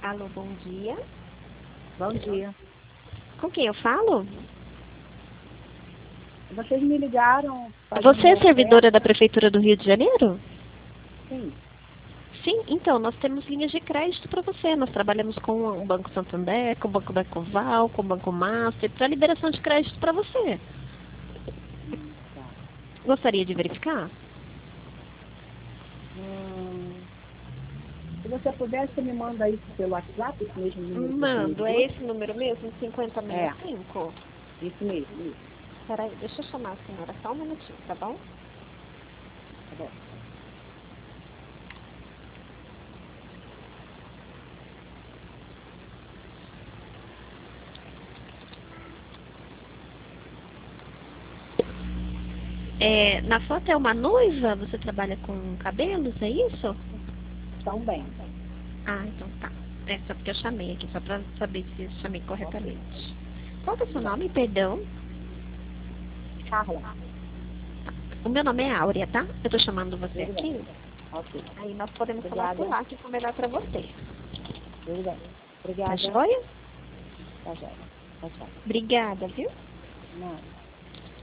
Alô, bom dia. Bom dia. Com quem eu falo? Vocês me ligaram... Você é servidora da Prefeitura do Rio de Janeiro? Sim. Sim, então, nós temos linhas de crédito para você. Nós trabalhamos com o Banco Santander, com o Banco da Coval, com o Banco Master, para liberação de crédito para você. Tá. Gostaria de verificar? Se você puder, você me manda isso pelo WhatsApp, esse mesmo número que você me Mando, é ligou? esse número mesmo, 5065? Isso mesmo, isso. Peraí, deixa eu chamar a senhora só um minutinho, tá bom? Tá bom. Na foto é uma noiva? Você trabalha com cabelos, é isso? Também. Ah, então tá. É só porque eu chamei aqui, só pra saber se eu chamei corretamente. Qual que é o seu nome, perdão? Carla. O meu nome é Áurea, tá? Eu tô chamando você Tudo bem. aqui. Ok. Aí nós podemos falar Obrigada. por lá, que for melhor pra você. Tudo bem. Tá Obrigada. joia? Tá jóia. Tchau, tchau. Obrigada, viu? Não.